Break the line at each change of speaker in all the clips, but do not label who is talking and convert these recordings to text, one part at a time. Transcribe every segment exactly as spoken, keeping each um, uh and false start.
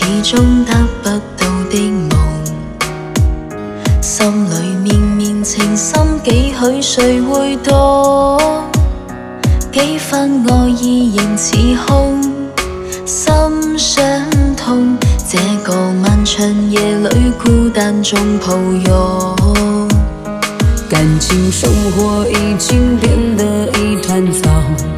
終得不到的夢，心裏綿綿情深幾許誰會懂？幾分愛意仍似空，心傷痛。這個漫長夜裏孤單中抱擁，
感情生活已經變得一團糟，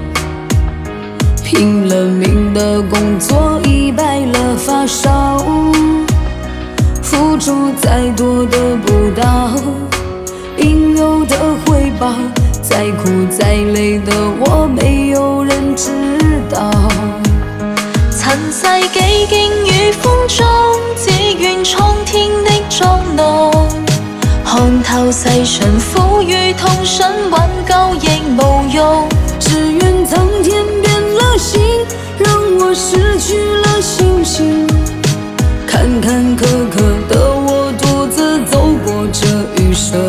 拼了命的工作已白了發燒，付出再多得不到應有的回報，再苦再累的我沒有人知道。
塵世幾經雨風中，只願蒼天的作弄，看透世上苦與痛，想挽救亦無用，
只願蒼天變了心，讓我失去了信心，坎坎坷坷的我獨自走過這餘生。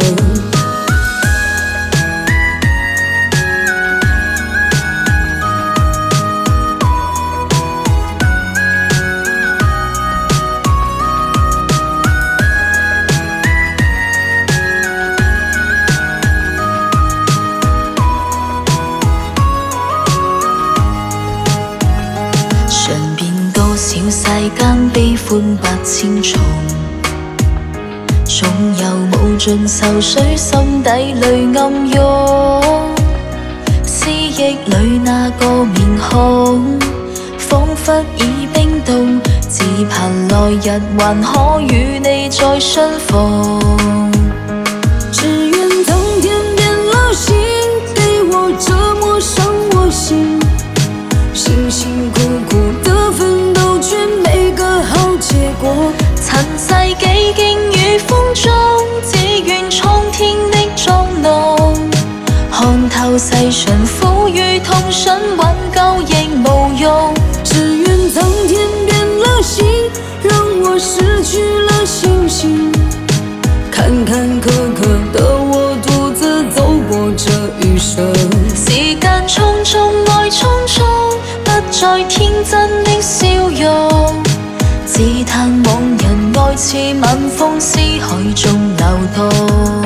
小世間悲歡百千重，總有無盡愁緒心底裏暗湧，思憶裏那個面孔，彷彿已冰凍，只盼來日還可與你再相逢。
只願蒼天變了心，給我這麼傷我心，辛辛苦苦的奮鬥卻沒個好結果。
塵世幾經雨風中，只願蒼天的作弄，看透世上苦與痛，想挽救亦無用。
只願蒼天變了心，讓我失去了信心，坎坎坷坷的我獨自走過這餘生。
時間匆匆，愛匆匆，不再天真的笑容，只嘆往日愛似晚風思海中流動。